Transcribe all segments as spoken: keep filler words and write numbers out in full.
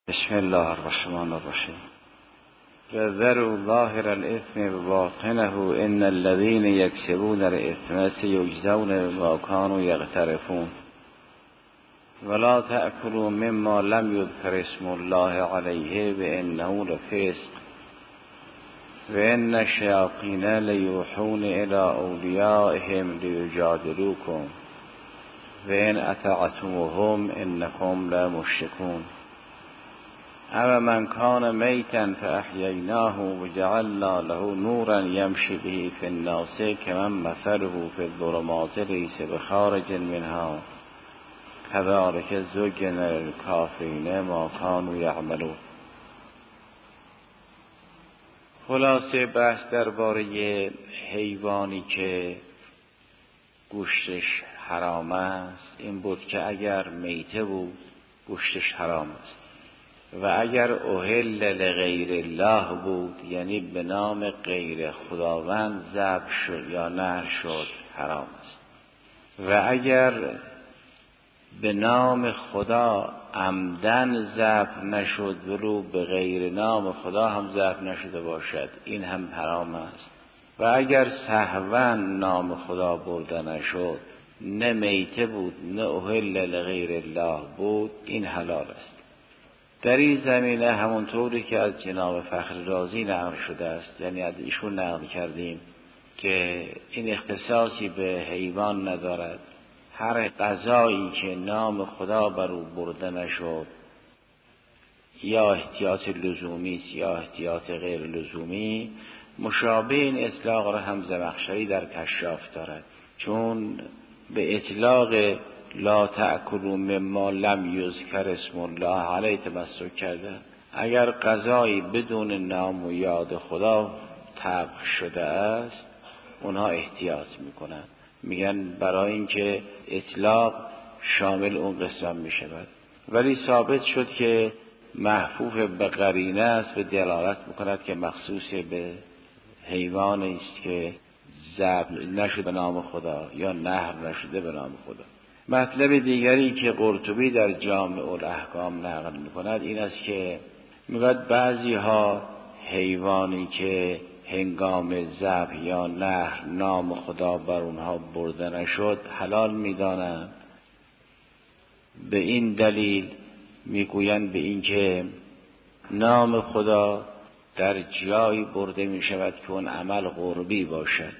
بسم الله الرحمن الرحیم. وذروا ظاهر الاثم وباطنه ان الذين يكسبون الاثم سيجزون بما كانوا يقترفون ولا تأكلوا مما لم يذكر اسم الله عليه وانه لفسق وان الشياطين ليوحون الى اوليائهم ليجادلوكم وان اطعتموهم انكم لمشركون. اما من کان میتا فاحییناه وجعلنا له نورا یمشی به فی الناس کمن مثله فی الظلمات لیس بخارج منها کذلک زین للکافرین ما کانوا یعملون. خلاصه بحث درباره حیوانی که گوشتش حرام است این بود که اگر میته بود گوشتش حرام است و اگر اهل لغیر الله بود یعنی به نام غیر خداوند ذبح شد یا نحر شد حرام است و اگر به نام خدا عمدن ذبح نشد ولو به غیر نام خدا هم ذبح نشده باشد این هم حرام است و اگر سهوا نام خدا برده نشد نه میته بود نه اهل لغیر الله بود این حلال است. در این زمینه همونطوری که از جناب فخر رازی نقل شده است یعنی از ایشون نقل کردیم که این اختصاصی به حیوان ندارد، هر غذایی که نام خدا بر او برده نشد یا احتیاط لزومی است یا احتیاط غیر لزومی مشابه این اطلاق را هم زمخشری در کشاف دارد، چون به اطلاق لا تأکلوا مما لم یذکر اسم الله علیه تمسک کرده. اگر غذایی بدون نام و یاد خدا طبخ شده است اونها احتیاط میکنن، میگن برای اینکه اطلاق شامل اون قسم میشود، ولی ثابت شد که محفوف به قرینه است و دلالت میکند که مخصوص به حیوانی است که ذبح نشده به نام خدا یا نحر نشده به نام خدا. مطلب دیگری که قرطبی در جامع الاحکام نقل میکند این است که میگوید بعضی ها حیوانی که هنگام ذبح یا نحر نام خدا بر اونها برده نشد حلال میدانند. به این دلیل میگویند به این که نام خدا در جایی برده میشود که اون عمل قربی باشد،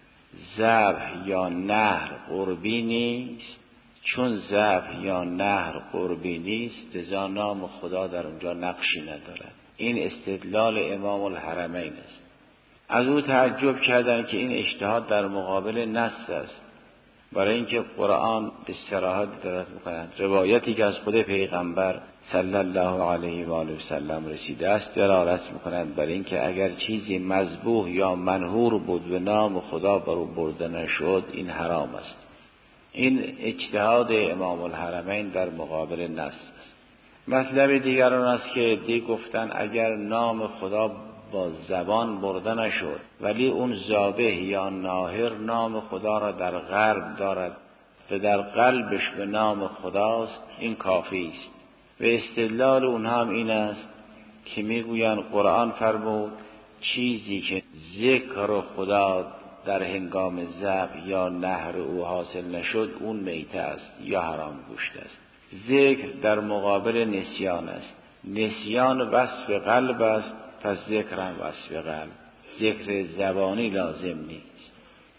ذبح یا نحر قربی نیست، چون ذبح یا نحر قربی نیست لذا نام خدا در اونجا نقشی ندارد. این استدلال امام الحرمین است. از او تعجب کردند که این اجتهاد در مقابل نص است، برای اینکه قرآن به صراحت دلالت می‌کند. روایتی که از خود پیغمبر صلی الله علیه و آله و سلم رسیده است دلالت می‌کند برای اینکه اگر چیزی مذبوح یا منحور بود و نام خدا بر او برده نشد این حرام است. این اجتهاد امام الحرمین در مقابل نص است. مطلب دیگر آن است که دی گفتن اگر نام خدا با زبان برده نشد ولی اون ذابح یا ناهر نام خدا را در قلب دارد و در قلبش به نام خداست این کافی است. و استدلال اونها هم این است که میگویند قرآن فرمود چیزی که ذکر خدا در هنگام ذبح یا نحر او حاصل نشد اون میته است یا حرام گوشت است. ذکر در مقابل نسیان است، نسیان وصف قلب است پس ذکر هم وصف قلب، ذکر زبانی لازم نیست.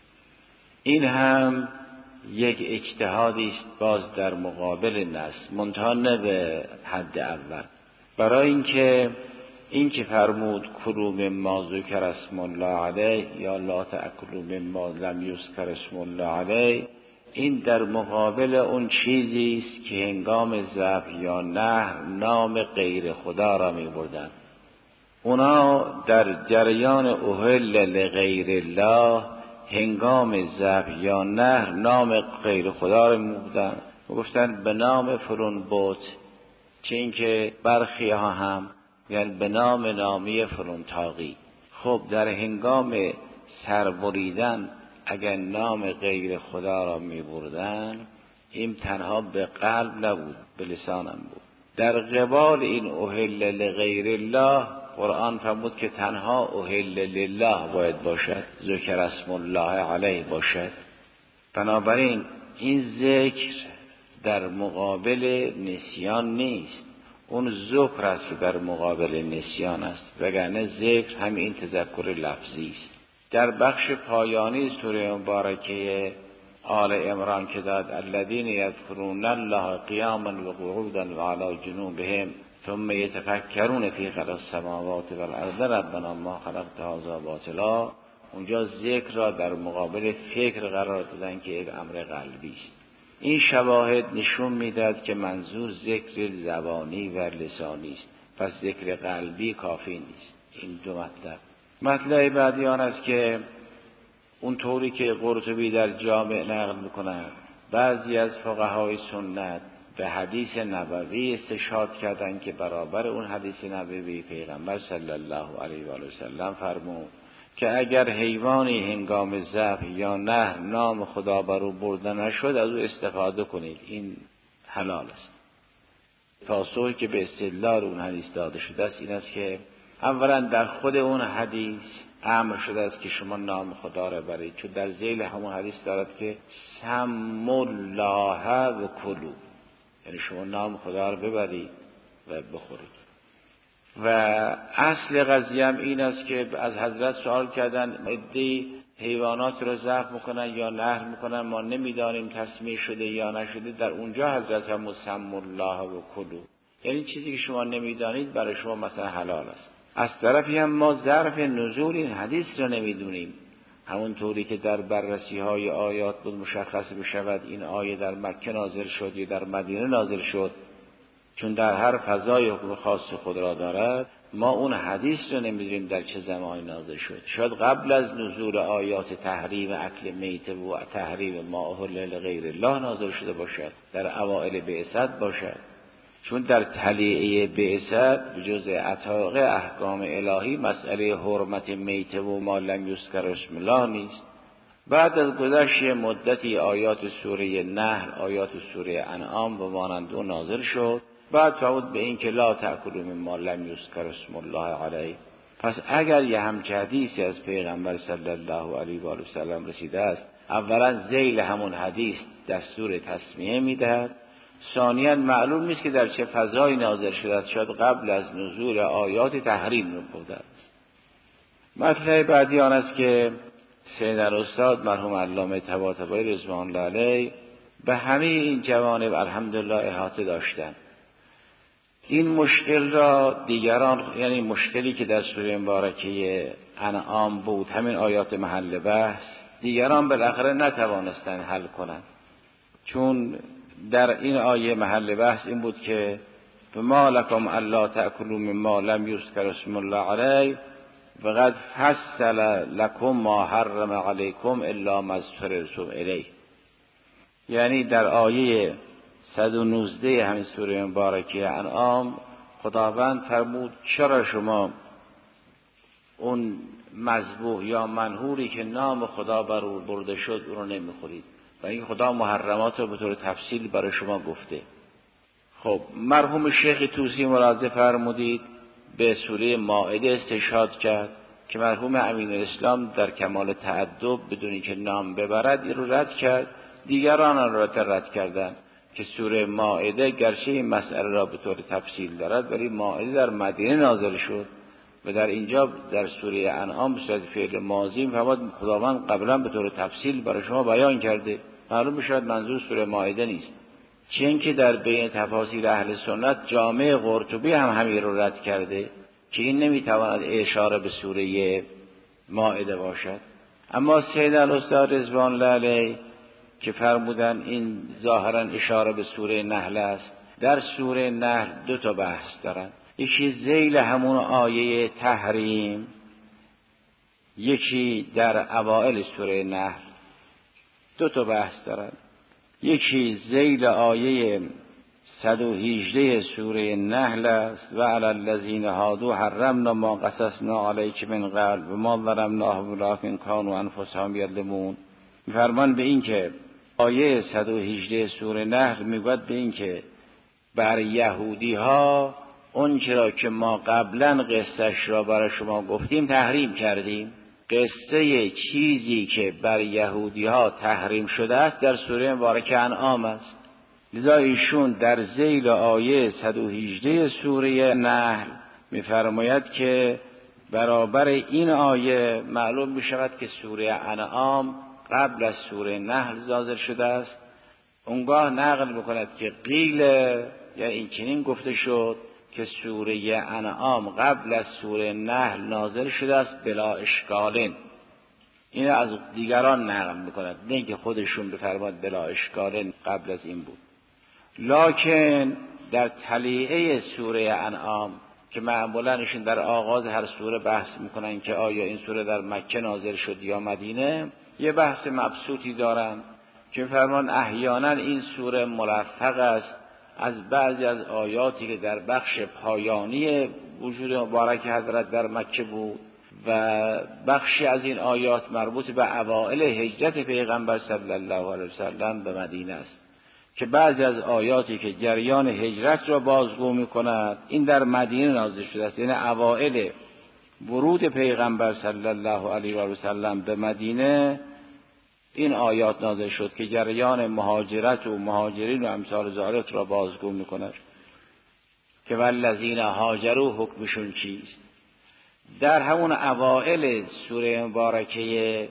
این هم یک اجتهادی است باز در مقابل نص، منتها نه به حد اول، برای اینکه این که فرمود کلوا مما ذکر اسم الله علیه یا لا تأکلوا مما لم یذکر اسم الله علیه این در مقابل اون چیزی است که هنگام ذبح یا نحر نام غیر خدا را می بردن. اونا در جریان اهل لغیر الله هنگام ذبح یا نحر نام غیر خدا را می بردن و گفتن به نام فلان بت، چه این که برخی ها هم یعنی به نام نامی فلان تاقی. خب در هنگام سربریدن اگر نام غیر خدا را می بردن این تنها به قلب نبود به لسان هم بود. در قبال این اهل لغیر الله قرآن فرمود که تنها اهل لله باید باشد، ذکر اسم الله علیه باشد. بنابراین این ذکر در مقابل نسیان نیست، اون ذکر است که در مقابل نسیان است، وگرنه ذکر همین این تذکر لفظی است. در بخش پایانی سوره مبارکه آل عمران که داد الذین یذکرون الله قیاما و قعودا و علی جنوبهم ثم یتفکرون فی خلق السماوات و الارض ربنا ما خلقت هذا باطلا، اونجا ذکر را در مقابل فکر قرار دادن که یک امر قلبی است. این شواهد نشون میداد که منظور ذکر زبانی و لسانی است، پس ذکر قلبی کافی نیست. این دو مطلب. مطلب بعدی آن است که اون طوری که قرطبی در جامع نقل میکنه بعضی از فقهای سنت به حدیث نبوی استشهاد کردن که برابر اون حدیث نبوی پیغمبر صلی الله علیه و آله و سلم فرمود که اگر حیوانی هنگام ذبح یا نحر نام خدا بر او برده نشد از او استفاده کنید، این حلال است. پاسخی که به استدلال اون حدیث داده شده است این است که اولا در خود اون حدیث امر شده است که شما نام خدا را برید، چون در ذیل همون حدیث دارد که سم الله و کلوا، یعنی شما نام خدا را ببرید و بخورید. و اصل قضیه هم این است که از حضرت سوال کردن عده‌ای حیوانات رو ذبح میکنن یا نحر میکنن، ما نمیدانیم تسمیه شده یا نشده. در اونجا حضرت هم سم الله و کلوا، یعنی چیزی که شما نمیدانید برای شما مثلا حلال است. از طرفی هم ما ظرف نزول این حدیث را نمیدونیم، همون طوری که در بررسی های آیات بود مشخص بشود این آیه در مکه نازل شد یا در مدینه نازل شد، چون در هر فضای حکم خاص خود را دارد. ما اون حدیث را نمیدونیم در چه زمانی نازل شد، شاید قبل از نزول آیات تحریم اکل میته و تحریم ما اهل لغیر الله نازل شده باشد، در اوائل بعثت باشد، چون در طلیعه بعثت بجز عطاق احکام الهی مسئله حرمت میته و ما لم یذکر اسم الله نیست. بعد از گذشت مدتی آیات سوره نحل، آیات سوره انعام و مانند اون نازل شد، بعد تعود به این که لا تأکلوا مما لم یذکر اسم الله علیه. پس اگر یه همچه حدیثی از پیغمبر صلی الله علیه و آله و سلم رسیده است، اولا ذیل همون حدیث دستور تسمیه میدهد، ثانیاً معلوم نیست که در چه فضایی نازل شده است، شاید قبل از نزول آیات تحریم رو بوده است. مطلب بعدی آن است که سید الاستاد مرحوم علامه طباطبایی رضوان الله علیه به همه این جوانب الحمدلله احاطه داشتند. این مشکل را دیگران، یعنی مشکلی که در سوره مبارکه انعام بود، همین آیات محل بحث، دیگران بالاخره نتوانستند حل کنند، چون در این آیه محل بحث این بود که فما لکم الا تأکلوا مما لم یذکر اسم الله علیه و قد فصل لکم ما حرم علیکم الا ما اضطررتم الیه. یعنی در آیه صد و نوزده همین سوره مبارکه انعام خداوند فرمود چرا شما اون مذبوح یا منحوری که نام خدا بر او برده شد اون رو نمیخورید، و این خدا محرمات رو به طور تفصیل برای شما گفته. خب مرحوم شیخ طوسی ملاحظه فرمودید به سوره مائده استشهاد کرد که مرحوم امین الاسلام در کمال تأدب بدون اینکه نام ببرد این رو رد کرد، دیگران آن را رد کردند که سوره مائده گرچه این مسئله را به طور تفصیل دارد ولی مائده در مدینه نازل شد و در اینجا در سوره انعام به صورت فعل ماضی فرمود خداوند قبلا به طور تفصیل برای شما بیان کرده. معلوم میشد منظور سوره مائده نیست، چون که در بین تفاسیر اهل سنت جامع قرطبی هم همین رو رد کرده که این نمیتواند اشاره به سوره مائده باشد. اما سید الاستاد رضوان الله علیه که فرمودن این ظاهرا اشاره به سوره نحل است، در سوره نحل دو تا بحث دارن، یکی ذیل همون آیه تحریم، یکی در اوائل سوره نحل. دو تا بحث دارن، یکی ذیل آیه صد و هجده سوره نحل است و علی الذین هادوا حرمنا ما قصصنا علیک من قبل و ما ظلمناهم ولکن کانوا انفسهم یظلمون. می‌فرمان به این که آیه صد و هجده سوره نحل میگوید به این که بر یهودی ها اون چرا که ما قبلا قصهش را برای شما گفتیم تحریم کردیم. قصه چیزی که بر یهودی ها تحریم شده است در سوره مبارکه انعام است. لذا ایشون در ذیل آیه صد و هجده سوره نحل می‌فرماید که برابر این آیه معلوم می‌شود که سوره انعام قبل از سوره نحل نازل شده است. اونگاه نقل می‌کند که قیل، یعنی این چنین گفته شد که سوره انعام قبل از سوره نحل نازل شده است بلا اشکالین. این از دیگران نقل می‌کند، نه اینکه خودشون بفرماد بلا اشکالین قبل از این بود. لکن در تلیعه سوره انعام که معمولا ایشون در آغاز هر سوره بحث میکنن که آیا این سوره در مکه نازل شد یا مدینه، یه بحث مبسوطی دارن که فرمان احیانا این سوره ملفق است از بعضی از آیاتی که در بخش پایانی وجود مبارک حضرت در مکه بود و بخشی از این آیات مربوط به اوائل هجرت پیغمبر صلی الله علیه وسلم به مدینه است که بعضی از آیاتی که جریان هجرت را بازگو می‌کند این در مدینه نازل شده است، یعنی اوائل ورود پیغمبر صلی الله علیه و سلم به مدینه این آیات نازل شد که جریان مهاجرت و مهاجرین و امثال ذالک را بازگو می‌کند که والذین هاجروا حکمشون چیست. در همون اوائل سوره مبارکه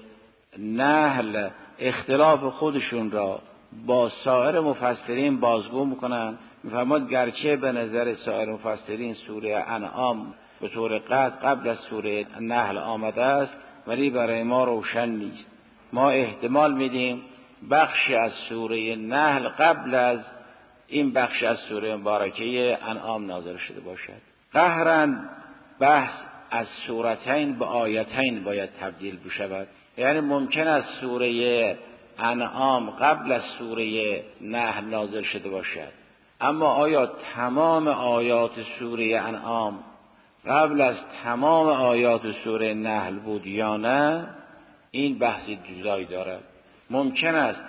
نحل اختلاف خودشون را با سایر مفسرین بازگو میکنن. میفرماد گرچه به نظر سایر مفسرین سوره انعام به طور قطع قبل از سوره نحل آمده است، ولی برای ما روشن نیست. ما احتمال میدیم بخشی از سوره نحل قبل از این بخش از سوره مبارکه انعام نازل شده باشد. قهرا بحث از سورتین به آیتین باید تبدیل بشود، یعنی ممکن است سوره انعام قبل از سوره نحل نازل شده باشد، اما آیا تمام آیات سوره انعام قبل از تمام آیات سوره نحل بود یا نه؟ این بحثی جدایی دارد. ممکن است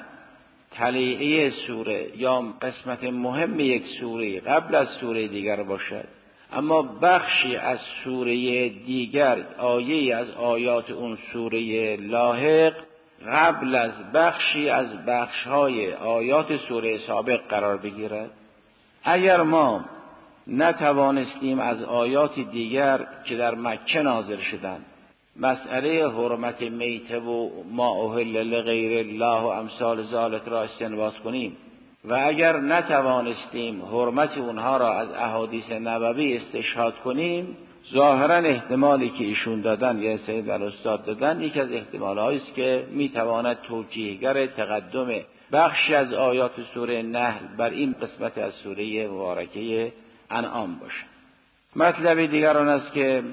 تلیعه سوره یا قسمت مهم یک سوره قبل از سوره دیگر باشد، اما بخشی از سوره دیگر، آیه از آیات اون سوره لاحق قبل از بخشی از بخش‌های آیات سوره سابق قرار بگیرد. اگر ما نتوانستیم از آیات دیگر که در مکه نازل شدند مسئله حرمت میته و ما اهل لغیر الله و امثال ذالک را استنباط کنیم و اگر نتوانستیم حرمت اونها را از احادیث نبوی استشهاد کنیم، ظاهرا احتمالی که ایشون دادن یا سید الاستاد دادن یک از احتمالهایی است که میتواند توجیهگر تقدم بخشی از آیات سوره نحل بر این قسمت از سوره مبارکه انعام باشد. مطلب دیگر آن است که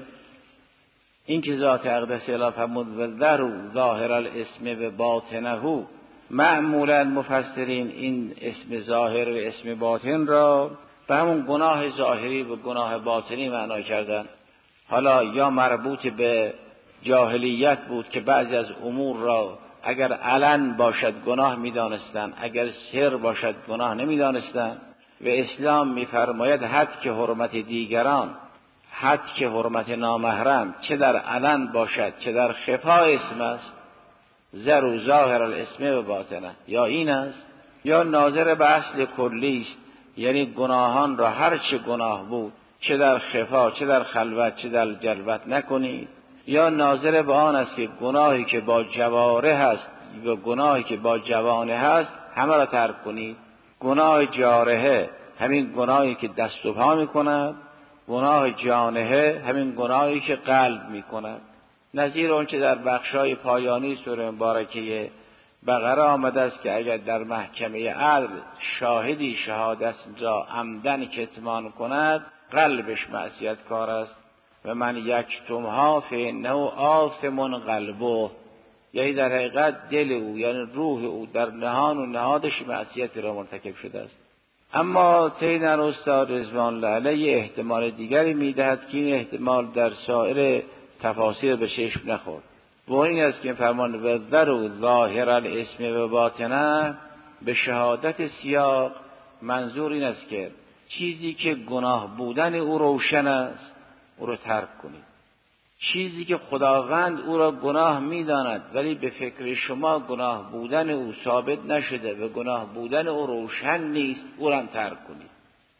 این که ذات اقدس الی فرمود و ذروا ظاهر الاسم و باطنه، معمولا مفسرین این اسم ظاهر و اسم باطن را به همون گناه ظاهری و گناه باطنی معنا کردن. حالا یا مربوط به جاهلیت بود که بعضی از امور را اگر علن باشد گناه می‌دانستند، اگر سر باشد گناه نمی‌دانستند و اسلام می‌فرماید حد که حرمت دیگران، حد که حرمت نامحرم چه در علن باشد چه در خفا اسم است. ذروا ظاهر الاسم و باطنه، یا این است یا ناظر به اصل کلی است، یعنی گناهان را هر چه گناه بود چه در خفا چه در خلوت چه در جلوت نکنید، یا ناظر به آن است که گناهی که با جواره هست و گناهی که با جوانه هست همه را ترک کنید. گناه جارحه همین گناهی که دست و پا میکند، گناه جانحه همین گناهی که قلب میکند. نظیر اون که در بخشای پایانی سوره مبارکه بقره آمده است که اگر در محکمه عدل شاهدی شهادت را عمدن کتمان کند قلبش معصیت کار است و من یکتمها فانه آثم قلبه، یعنی در حقیقت دل او یعنی روح او در نهان و نهادش معصیت را مرتکب شده است. اما سیدنا استاد رضوان الله علیه احتمال دیگری میدهد که این احتمال در سایر تفاسیر به چشم نخورد و این است که فرمان و ذروا ظاهر الاسم و باطنه به شهادت سیاق منظور این است که چیزی که گناه بودن او روشن است او را ترک کنید. چیزی که خداوند او را گناه می‌داند ولی به فکر شما گناه بودن او ثابت نشده و گناه بودن او روشن نیست، او را ترک کنید.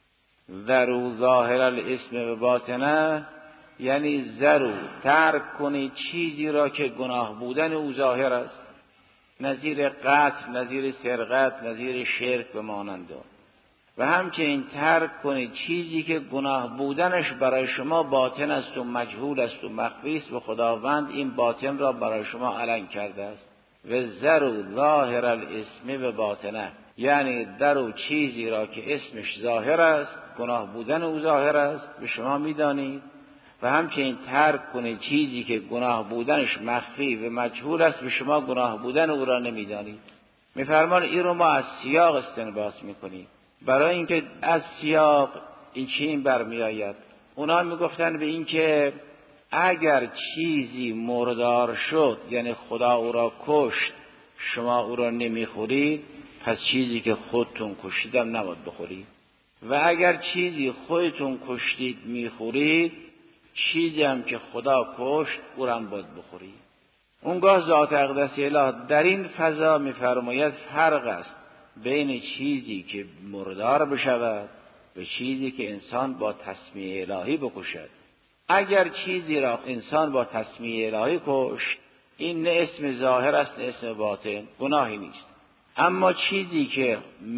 ذروا ظاهر الاسم و باطنه، یعنی ذروا ترک کنید چیزی را که گناه بودن او ظاهر است، نظیر قتل، نظیر سرقت، نظیر شرک و مانند آن. و همچنین ترک کنید چیزی که گناه بودنش برای شما باطن است و مجهول است و مخفی است و خداوند این باطن را برای شما علن کرده است. و ذروا ظاهر الاسم و باطنه، یعنی درو چیزی را که اسمش ظاهر است، گناه بودن او ظاهر است به شما میدانید، و همچنین ترک کنید چیزی که گناه بودنش مخفی و مجهول است به شما گناه بودن او را نمیدانید. میفرمان این رو ما از سیاق استنباط میکنیم. برای اینکه از سیاق این چین برمی آید. اونا میگفتن به این که اگر چیزی مردار شد، یعنی خدا او را کشت، شما او را نمیخورید، پس چیزی که خودتون کشیدم نباید بخورید. و اگر چیزی خودتون کشتید میخورید، چیزی هم که خدا کشت او را هم باید بخورید. اونگاه ذات اقدس اله در این فضا میفرماید فرق است بین چیزی که مردار بشود و چیزی که انسان با تسمیه الهی بکشد. اگر چیزی را انسان با تسمیه الهی کشت، این نه اسم ظاهر است نه اسم باطن، گناهی نیست. اما چیزی که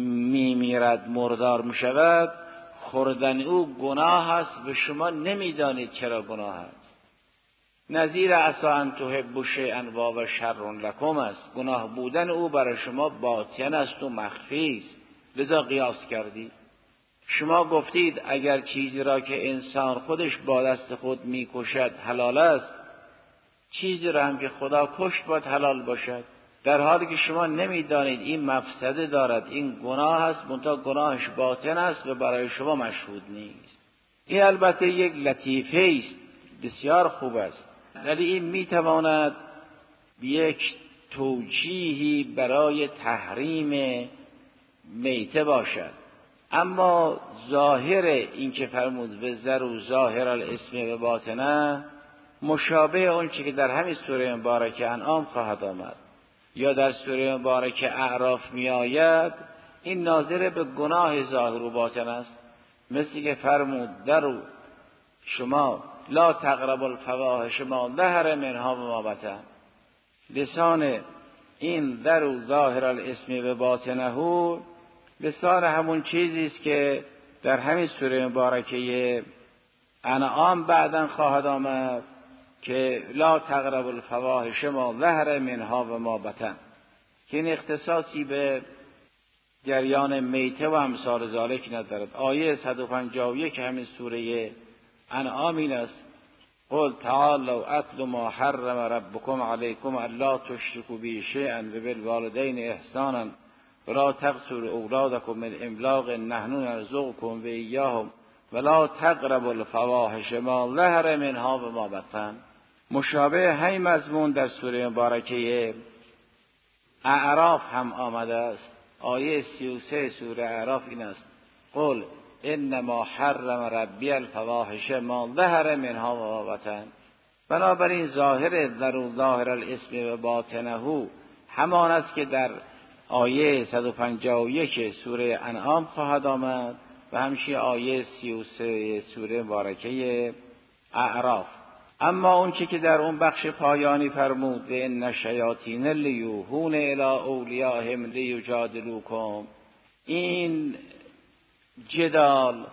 میمیرد مردار میشود، خوردن او گناه است و شما نمیدانید چرا گناه است. نظیر عسی ان تحبوا شیئا و شر لکم است. گناه بودن او برای شما باطن است و مخفی است، لذا قیاس کردید. شما گفتید اگر چیزی را که انسان خودش با دست خود میکشد حلال است، چیزی را هم که خدا کشت باید حلال باشد، در حالی که شما نمیدانید این مفسده دارد، این گناه است، منتها گناهش باطن است و برای شما مشهود نیست. این البته یک لطیفه است، بسیار خوب است، ولی این میتواند یک توجیهی برای تحریم میته باشد. اما ظاهر این که فرمود و ذروا ظاهر الاسم و باطنه مشابه اون چی که در همین سوره مبارکه انعام خواهد آمد یا در سوره مبارکه اعراف می آید، این ناظر به گناه ظاهر و باطن است. مثل که فرمود درو شما لا تقربوا الفواحش ما ظهر منها و ما بطن. لسان این درو ظاهر الاسم و باطنه لسان همون چیزی است که در همین سوره مبارکه انعام بعداً خواهد آمد که لا تقربوا الفواحش ما ظهر منها و ما بطن، که این اختصاصی به جریان میته و امثال ذالک ندارد. آیه صد و پنجاه و یک همین سوره انعام این است: قل تعالوا اتل ما حرم ربکم علیکم الا تشرکوا به شیئا و بالوالدین احسانا ولا تقتلوا اولادکم من املاق نحن نرزقکم و ایاهم ولا تقربوا الفواحش ما ظهر منها و ما بطن. مشابه همین مضمون در سوره مبارکه اعراف هم آمده است. آیه سی و سه سوره اعراف این است: قل انما حرم ربی الفواحش ما ظهر منها و ما بطن. بنابراین ظاهر ذروا ظاهر الاسم و باطنه همان است که در آیه صد و پنجاه و یک سوره انعام خواهد آمد و همچنین آیه سی و سه سوره مبارکه اعراف. اما اون چی که در اون بخش پایانی فرمود ان الشیاطین لیوحون الی اولیاءهم لیجادلوکم، این جدال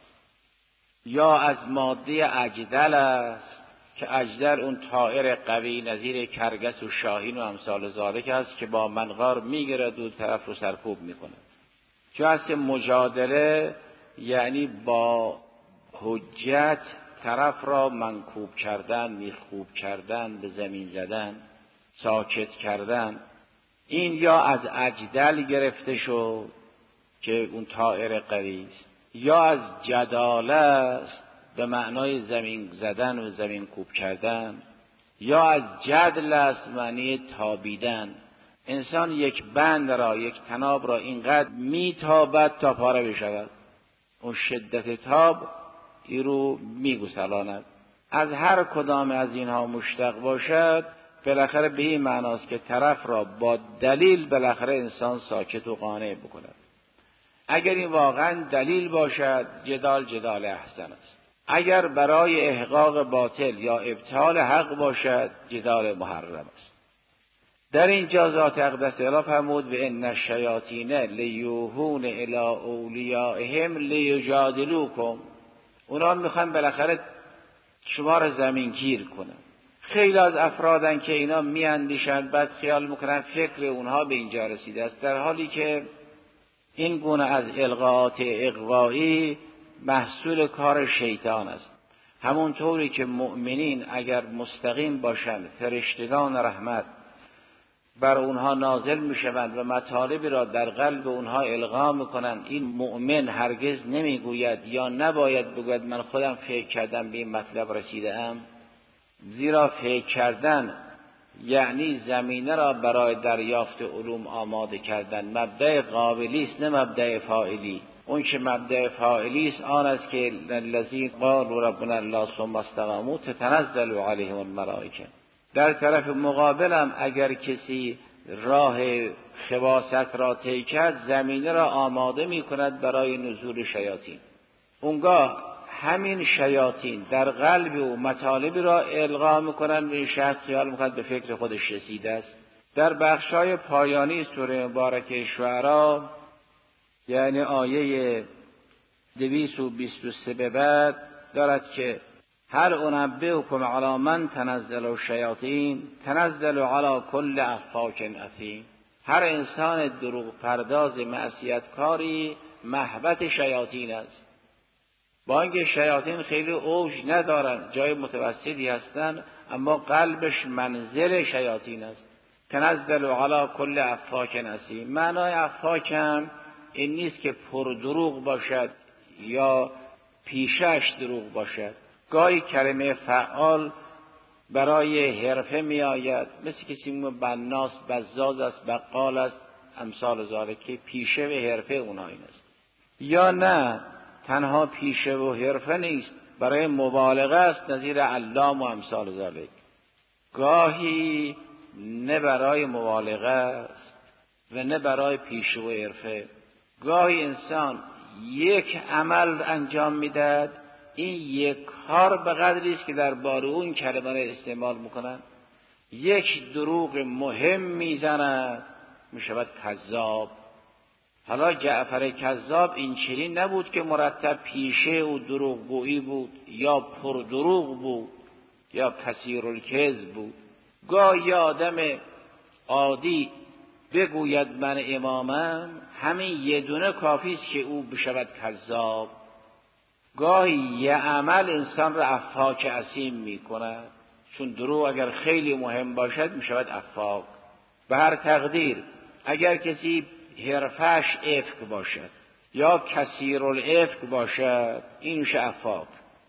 یا از ماده اجدل است که اجدل اون طائر قوی نظیر کرگس و شاهین و امثال ذالک است که با منقار میگیره دو طرف رو سرکوب میکنه. چون هست مجادله یعنی با حجت طرف را منکوب کردن، میخوب کردن، به زمین زدن، ساکت کردن. این یا از اجدل گرفته شد که اون طائر قوی است، یا از جداله است به معنای زمین زدن و زمین کوب کردن، یا از جدل است معنی تابیدن. انسان یک بند را، یک طناب را اینقدر میتابد تا پاره بشود. اون شدت تاب ای رو میگسلاند. از هر کدام از اینها مشتق باشد بالاخره به این معناست که طرف را با دلیل بالاخره انسان ساکت و قانع بکند. اگر این واقعا دلیل باشد جدال جدال احسن است، اگر برای احقاق باطل یا ابطال حق باشد جدال محرم است. در اینجا ذات اقدس اله فرمود و ان الشیاطین لیوحون الی اولیائهم لیجادلوکم. اونا میخوان بالاخره شما را زمینگیر کنن. خیلی از افرادن که اینا میاندیشند بعد خیال میکنن فکر اونها به اینجا رسیده است، در حالی که این گونه از القاءات اغوایی محصول کار شیطان است. همونطوری که مؤمنین اگر مستقیم باشند فرشتگان رحمت بر اونها نازل میشوند و مطالبی را در قلب اونها القا میکنند، این مؤمن هرگز نمیگوید یا نباید بگوید من خودم فکر کردم به این مطلب رسیدم، زیرا فکر کردن یعنی زمینه را برای دریافت علوم آماده کردن. مبدأ قابلی است نه مبدأ فاعلی. اون که مبدأ فاعلی است آن است که الذین قالوا ربنا الله ثم استقاموا تتنزل علیهم الملائکه. در طرف مقابلم اگر کسی راه خباثت را طی کرد زمینه را آماده می کند برای نزول شیاطین. اونگاه همین شیاطین در قلب او مطالبی را القا میکنند و این شخص خیال میکند به فکر خودش رسیده است. در بخشای پایانی سوره مبارکه شعراء یعنی آیه دویست و بیست و سه به بعد دارد که هل انبئکم علی من تنزل الشیاطین تنزل علی کل افاک اثیم. هر انسان دروغ پرداز معصیتکاری محبت شیاطین است. با اینکه شیاطین خیلی اوج ندارن، جای متوسطی هستن، اما قلبش منزل شیاطین است. تنزل علی کل افاک اثیم. معنای افاک هم این نیست که پر دروغ باشد یا پیشش دروغ باشد. گاهی کلمه فعال برای حرفه می آید، مثل کسی میگه بناس، بزاز است، بقال است، امثال ذالک، که پیشه و حرفه اونها این است. یا نه تنها پیشه و حرفه نیست، برای مبالغه است، نظیر علام و امثال ذالک. گاهی نه برای مبالغه است و نه برای پیشه و حرفه. گاهی انسان یک عمل انجام میدهد، این یک کار به قدری است که در باره اون کلمه را استعمال میکنن. یک دروغ مهم میزند میشود کذاب. حالا جعفر کذاب این چنین نبود که مرتب پیشه و دروغگویی بود یا پر دروغ بود یا کثیر الکذب بود. گاهی آدم عادی بگوید من امامم، همین یه دونه کافی است که او بشود کذاب. گاهی یه عمل انسان را افاک اثیم می کند، چون دروغ اگر خیلی مهم باشد می شود افاک. به هر تقدیر اگر کسی حرفش افک باشد یا کثیر الافک باشد این میشه افاک.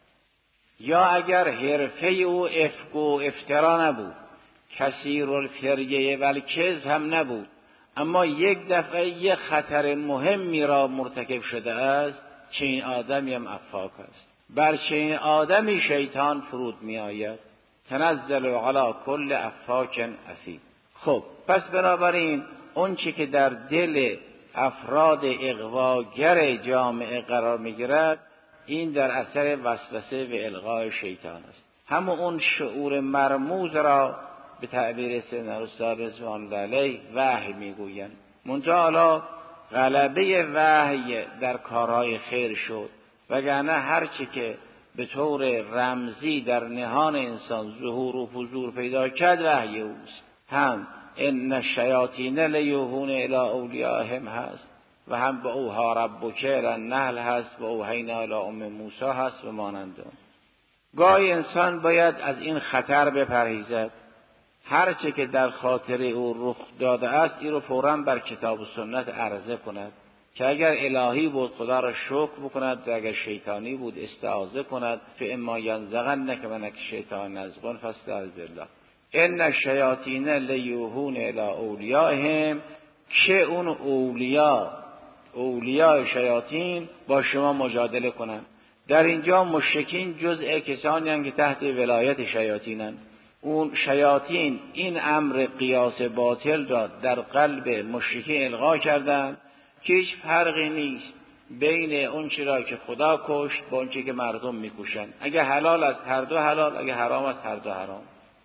یا اگر حرفه او افک و افترا نبود، کثیر الفریه و الکذب هم نبود، اما یک دفعه یک خطر مهمی را مرتکب شده است، چنین آدمی هم افاک است. بر چنین آدمی شیطان فرود می آید. تنزل علی کل افاک اثیم. خب پس بنابراین اون چی که در دل افراد اغواگر جامعه قرار می گیرد این در اثر وسوسه و الغای شیطان است. همون اون شعور مرموز را به تعبیر سیدنا استاد رضوان الله علیه وحی میگویند. منتها حالا غلبه وحی در کارهای خیر شد، وگرنه هرچی که به طور رمزی در نهان انسان ظهور و حضور پیدا کرد وحی اوست. هم ان الشیاطین لیوحون الی اولیائهم هست و هم به اوحی ربک الی النحل هست و اوحینا الی ام موسی هست و مانند آن. گاهی انسان باید از این خطر بپرهیزد، هرچه که در خاطر او رخ داده است این رو فوراً بر کتاب و سنت عرضه کند که اگر الهی بود خدا را شکر بکند و اگر شیطانی بود استعاذه کند. فاما ینزغنک منک شیطان نزغ فاستعذ بالله. ان الشیاطین لیوحون الی اولیائهم، که اون اولیا اولیاء شیاطین با شما مجادله کنند. در اینجا مشرکین جزء کسانی هستند که تحت ولایت شیاطینند. اون شیاطین این امر قیاس باطل را در قلب مشرکین القا کردند که هیچ فرقی نیست بین اون چیزی را که خدا کشت با اون چیزی که مردم میکشند. اگه حلال است هر دو حلال، اگه حرام است هر دو حرام.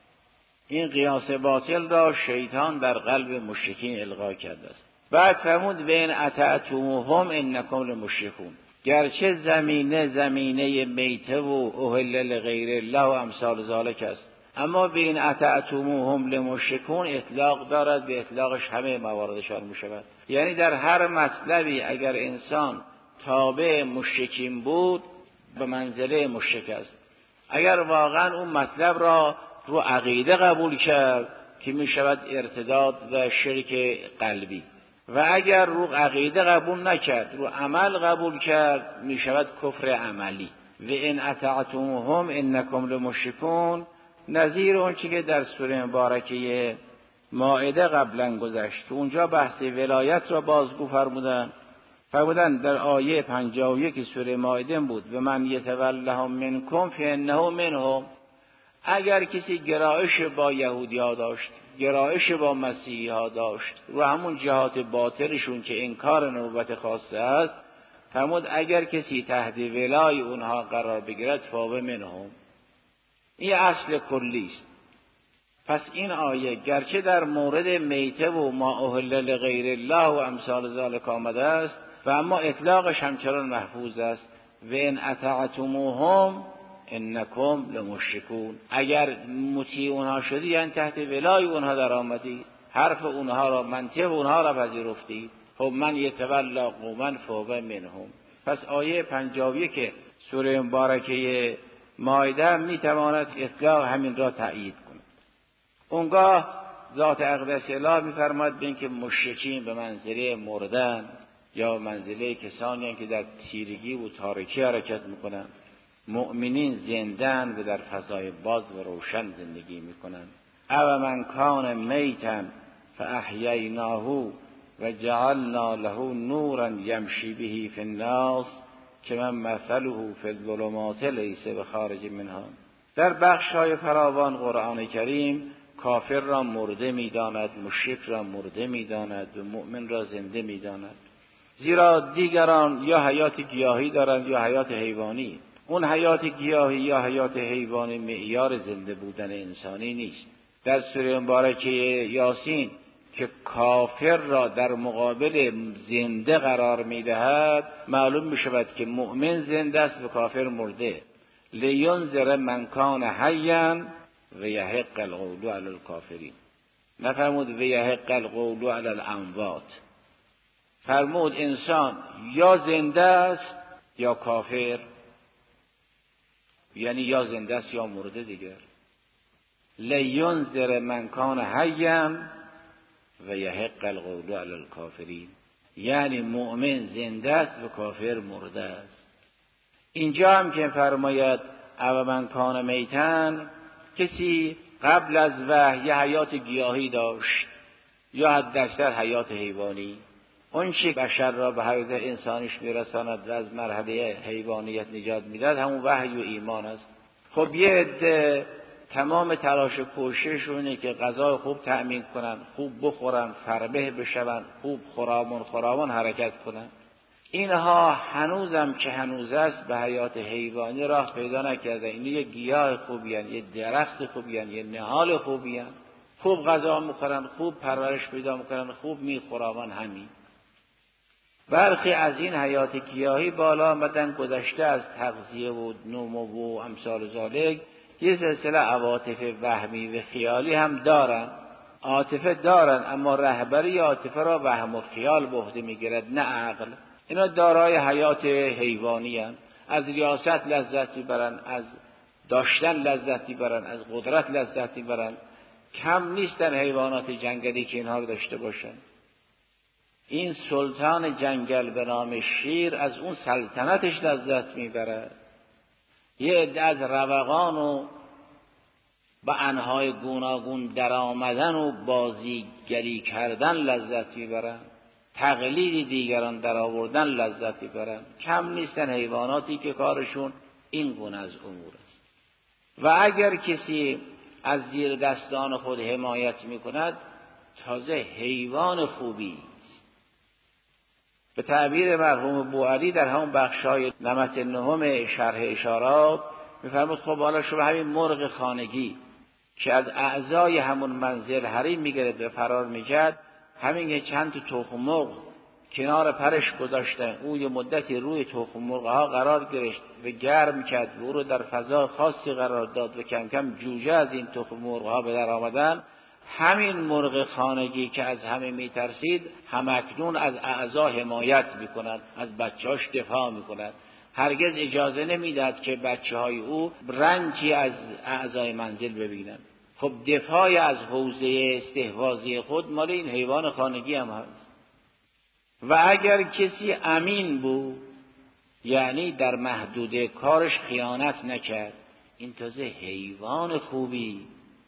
این قیاس باطل را شیطان در قلب مشرکین القا کرده است. بعد فرمود بین اطعتموهم انکم لمشرکون. گرچه زمینه زمینه میته و اهل لغیر الله و امثال ذالک است، اما بین اطعتموهم لمشرکون اطلاق دارد، به اطلاقش همه مواردشان می شود. یعنی در هر مطلبی اگر انسان تابع مشرکین بود به منزله مشرک است. اگر واقعا اون مطلب را رو عقیده قبول کرد که می شود ارتداد و شرک قلبی، و اگر رو عقیده قبول نکرد رو عمل قبول کرد می شود کفر عملی. و ان اطعتموهم انکم لمشرکون، نظیر اون چی که در سوره مبارکه مائده قبلا گذشت، اونجا بحث ولایت را بازگو فرمودن. فرمودن در آیه پنجاه و یک سوره مائده بود و من یتولهم منکم فانه منهم. اگر کسی گرایش با یهودی ها داشت، گرایش با مسیحی ها داشت، رو همون جهات باطلشون که انکار نبوت خاصه است، فرمود اگر کسی تحت ولای اونها قرار بگیرد فاو منهم. این اصل کلی است. پس این آیه گرچه در مورد میته و ما اهل لغیر الله و امثال ذالک آمده است و اما اطلاقش همچنان محفوظ است. و ان اطعتموهم انکم لمشرکون. اگر مطیع اونها شدی یعنی تحت ولای اونها در آمدی، حرف اونها را، منطق اونها را پذیرفتی. خب من یتولا قوما فوق منهم. پس آیه پنجاه و یک سوره مبارکه مائده میتواند اطلاق همین را تأیید کند. اونگاه ذات اقدس اله میفرماید به اینکه مشرکین به منزله مردن یا منزله کسانی که در تیرگی و تاریکی حرکت میکنند، مؤمنین زندن و در فضای باز و روشن زندگی میکنند. او من کان میتا فاحییناه و جعلنا له نورا یمشی به فی الناس کمن مثله فی الظلمات لیس بخارج منها. در بخش‌های فراوان قرآن کریم کافر را مرده می‌داند، مشرک را مرده می‌داند و مؤمن را زنده می‌داند. زیرا دیگران یا حیات گیاهی دارند یا حیات حیوانی. اون حیات گیاهی یا حیات حیوانی معیار زنده بودن انسانی نیست. در سوره مبارکه یاسین که کافر را در مقابل زنده قرار می‌دهد، معلوم می‌شود که مؤمن زنده است و کافر مرده. لینذر من کان حیا و یحق القول علی الکافرین. نفرمود و یحق القول علی الاموات. فرمود انسان یا زنده است یا کافر، یعنی یا زنده است یا مرده دیگر. لینذر من کان حیا و یحق القول علی الکافرین، یعنی مؤمن زنده است و کافر مرده است. اینجا هم که فرماید او من کان میتن، کسی قبل از وحی یه حیات گیاهی داشت یا حداکثر حیات حیوانی، اون چی بشر را به حیات انسانیش میرساند و از مرحله حیوانیت نجات میدهد همون وحی و ایمان است. خب یه عده تمام تلاش و کوششونه که غذا خوب تأمین کنن، خوب بخورن، فربه بشون، خوب خرامان خرامان حرکت کنن. اینها هنوزم که هنوز است به حیات حیوانی راه پیدا نکرده. این یه گیاه خوبی هن، یه درخت خوبی هن، یه نهال خوبی هن. خوب غذا میخورن، خوب پرورش پیدا میکنن، خوب میخوراون. همین برخی از این حیات گیاهی بالا آمدن، گذشته از تغذیه و نمو و امثال ذالک، یه سلسله عواطف وهمی و خیالی هم دارن. عاطفه دارن اما رهبری عاطفه را وهم و خیال به عهده میگیرد نه عقل. اینا دارای حیات حیوانی هستند. از ریاست لذت میبرن، از داشتن لذت میبرن، از قدرت لذت میبرن. کم نیستن حیوانات جنگلی که اینها رو داشته باشن. این سلطان جنگل به نام شیر از اون سلطنتش لذت میبره. یه عده از روغان و با انهای گوناگون در آمدن و بازیگری کردن لذت میبرن. تقلید دیگران در آوردن لذت میبرن. کم نیستن حیواناتی که کارشون این گونه از امور است. و اگر کسی از زیر دستان خود حمایت میکند تازه حیوان خوبی است. به تعبیر مرحوم بوعلی در همون بخشای نمط نهم شرح اشارات میفرمود خب حالا شما همین مرغ خانگی که از اعضای همون منزل حریم میگرد و فرار میکرد، همین یه چند تا تخم مرغ کنار پرش گذاشتن، او یه مدتی روی تخم مرغ ها قرار گرفت و گرم کرد و او رو در فضا خاصی قرار داد و کم کم جوجه از این تخم مرغ ها به در آمدن. همین مرغ خانگی که از همه میترسید همکنون از اعضا حمایت میکند، از بچه‌هاش دفاع میکند، هرگز اجازه نمیداد که بچه‌های او رنجی از اعضای منزل ببینند. خب دفاع از حوزه استحواذی خود مال این حیوان خانگی هم هست. و اگر کسی امین بود، یعنی در محدوده کارش خیانت نکرد، این تازه حیوان خوبی.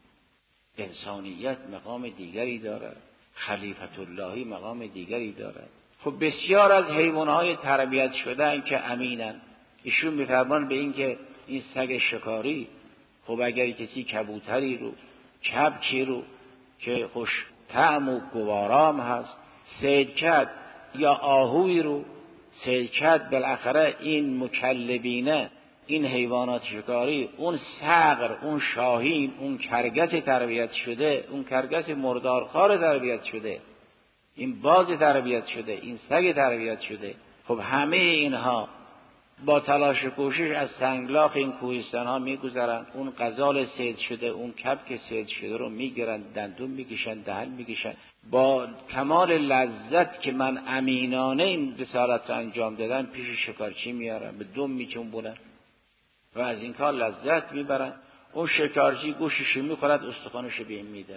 انسانیت مقام دیگری دارد، خلیفت اللهی مقام دیگری دارد. خب بسیار از حیوانهای تربیت شدن که امینن، ایشون میفرمان به این که این سگ شکاری، خب اگر کسی کبوتری رو، کبکی رو که خوش طعم و گوارام هست صید کرد، یا آهوی رو صید کرد، بالاخره این مکلبینه، این حیوانات شکاری، اون صقر، اون شاهین، اون کرگس تربیت شده، اون کرگس مردارخوار تربیت شده، این باز تربیت شده، این سگ تربیت شده. خب همه اینها با تلاش و کوشش از سنگلاخ این کوهستان ها میگذرن، اون غزال صید شده، اون کبک صید شده رو میگیرن، دندون میکشن، دهن میکشن، با کمال لذت که من امینانه این رسالت رو انجام دادن پیش شکارچی میارن، به دم میچنبونن و از این کار لذت میبرن. اون شکارچی گوشش میخورد، استخوانش به این میده.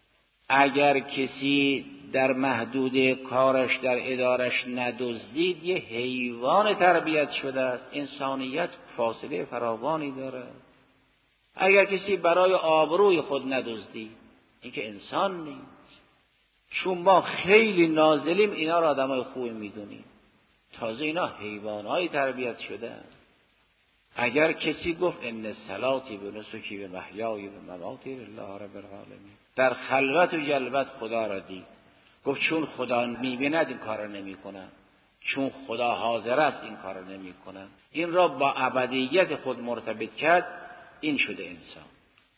اگر کسی در محدود کارش در ادارش ندزدید، یه حیوان تربیت شده است. انسانیت فاصله فراوانی داره. اگر کسی برای آبروی خود ندزدید، این که انسان نیست. چون ما خیلی نازلیم اینا را آدمای خوبی میدونیم، تازه اینا حیوانای تربیت شده است. اگر کسی گفت ان صلاتی و نسکی و محیای و مماتی لله رب العالمین، در خلوت و جلوت خدا را دید، گفت چون خدا میبیند این کار را نمی کنم، چون خدا حاضر است این کار را نمی کنم، این را با ابدیت خود مرتبط کرد، این شده انسان.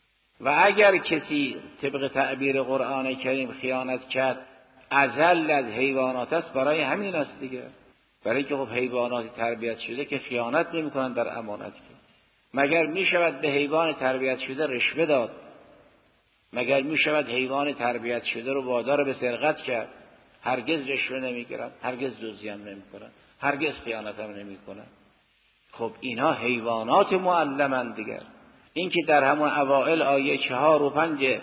و اگر کسی طبق تعبیر قرآن کریم خیانت کرد، اذل از حیوانات است، برای همین است دیگه. برای که خب حیوانات تربیت شده که خیانت نمی کنند در امانت که. مگر می شود به حیوان تربیت شده رشوه داد؟ مگر می شود حیوان تربیت شده رو وادار به سرقت کرد؟ هرگز رشوه نمی گیرند، هرگز دزدی هم نمی کنند، هرگز خیانت هم نمی کنند. خب اینا حیوانات معلمند دیگر. این که در همون اوائل آیه چهار و پنج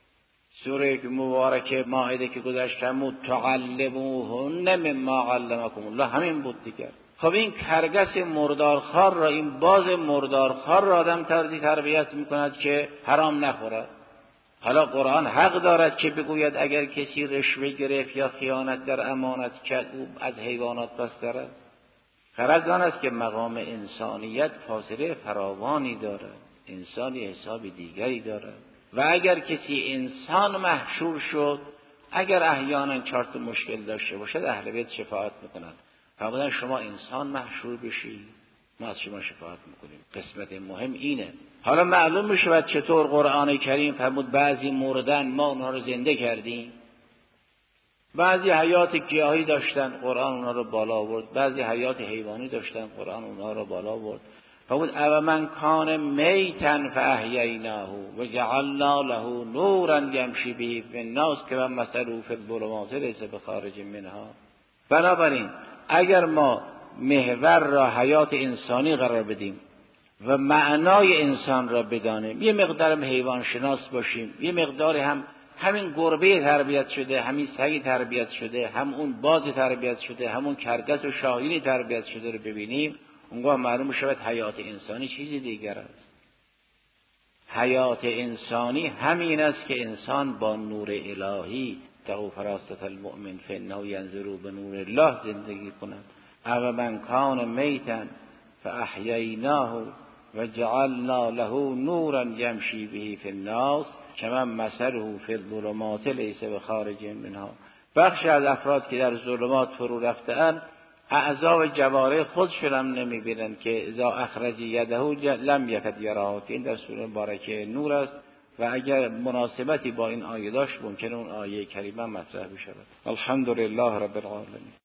سوره مبارکه مائده که گذشتم تعلموهن مما علمکم الله، همین بود دیگر. خب این کرگس مردارخوار را، این باز مردارخوار را آدم تردی تربیت میکند که حرام نخورد. حالا قرآن حق دارد که بگوید اگر کسی رشوه گرفت یا خیانت در امانت کرد او از حیوانات پس دارد. غرض آن است که مقام انسانیت فاصله فراوانی دارد، انسانی حساب دیگری دارد. و اگر کسی انسان محشور شد، اگر احیانا چهار تا مشکل داشته باشد، اهل بیت شفاعت میکنند. فرمودن شما انسان محشور بشی، ما از شما شفاعت میکنیم. قسمت مهم اینه. حالا معلوم میشود چطور قرآن کریم فرمود بعضی مردن ما اونها رو زنده کردیم. بعضی حیات گیاهی داشتن، قرآن اونها رو بالا آورد. بعضی حیات حیوانی داشتن، قرآن اونها رو بالا آورد. فرمود او من کان میتن فاحییناه و جعلنا له نورا یمشی به فی الناس که من مثله فی الظلمات لیس بخارج منها. بنابراین اگر ما محور را حیات انسانی قرار بدیم و معنای انسان را بدانیم، یه مقدار هم حیوان شناس باشیم، یه مقدار هم همین گربه تربیت شده، همین سگ تربیت شده، هم اون باز تربیت شده، همون کرگس و شاهین تربیت شده رو ببینیم، اونگاه معلوم شود حیات انسانی چیزی دیگر است. حیات انسانی همین است که انسان با نور الهی اتقوا فراست المؤمن فانه ینظر بنور الله زندگی کند. او من کان میتا فاحییناه و جعلنا له نورا یمشی به فی الناس کمن مثله فی الظلمات لیس بخارج منها. بخشی از افراد که در ظلمات فرو رفته‌اند اعضا و جوارح خودشون هم نمیبینن که اذا اخرج یده لم یکد یراها، این در سوره مبارکه نور است و اگر مناسبتی با این آیه داشت ممکنه اون آیه کریمه مطرح بشه. الحمدلله رب العالمین.